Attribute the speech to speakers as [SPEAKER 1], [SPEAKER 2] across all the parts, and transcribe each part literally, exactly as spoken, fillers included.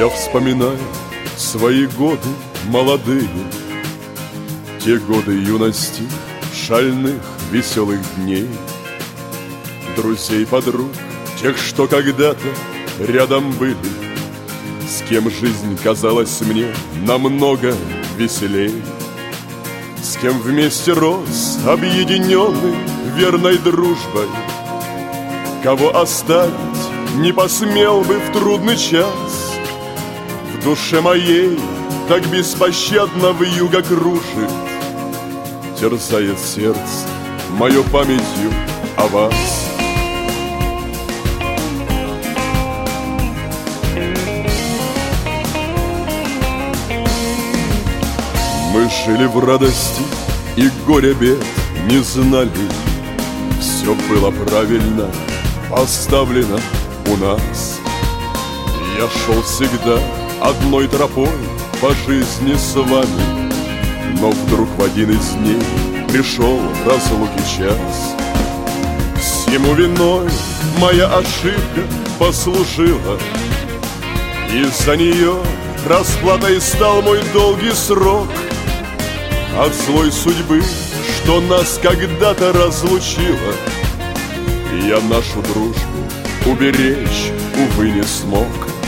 [SPEAKER 1] Я вспоминаю свои годы молодые, те годы юности, шальных, веселых дней, друзей, подруг, тех, что когда-то рядом были, с кем жизнь казалась мне намного веселей, с кем вместе рос, объединенный верной дружбой, кого оставить не посмел бы в трудный час. В душе моей так беспощадно вьюга кружит, терзает сердце мое памятью о вас. Мы жили в радости и горя бед не знали, все было правильно поставлено у нас. Я шел всегда одной тропой по жизни с вами, но вдруг в один из дней пришел разлуки час. Всему виной моя ошибка послужила, и за нее расплатой стал мой долгий срок от злой судьбы, что нас когда-то разлучила. Я нашу дружбу уберечь, увы, не смог.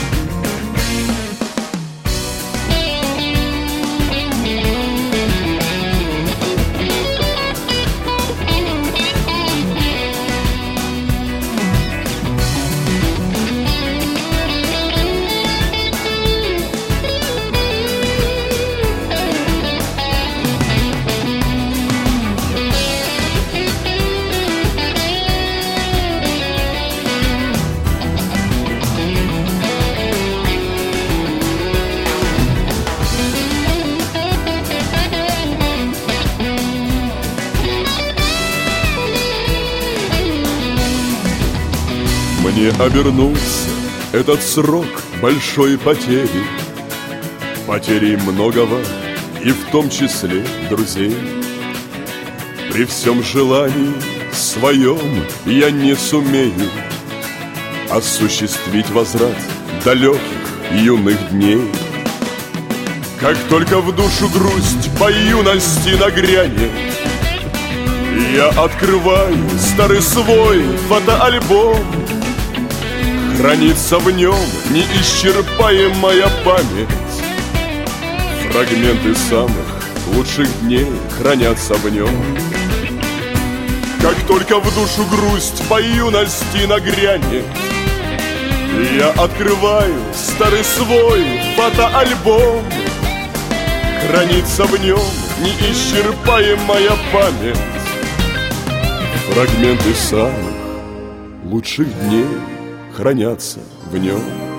[SPEAKER 1] Мне обернулся этот срок большой потери, потерей многого, и в том числе друзей. При всем желании своем я не сумею осуществить возврат далеких юных дней. Как только в душу грусть по юности нагрянет, я открываю старый свой фотоальбом. Хранится в нем неисчерпаемая память, фрагменты самых лучших дней хранятся в нем. Как только в душу грусть по юности нагрянет, я открываю старый свой фотоальбом. Хранится в нем неисчерпаемая память, фрагменты самых лучших дней хранятся в нем.